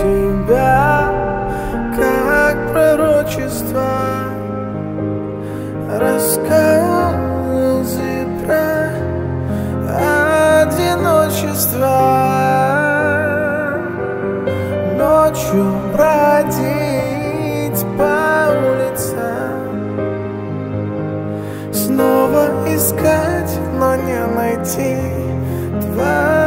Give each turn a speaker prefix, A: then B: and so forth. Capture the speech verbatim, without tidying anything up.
A: тебя, как пророчество, рассказы про одиночество. Ночью бродить по улицам, снова искать, но не найти твои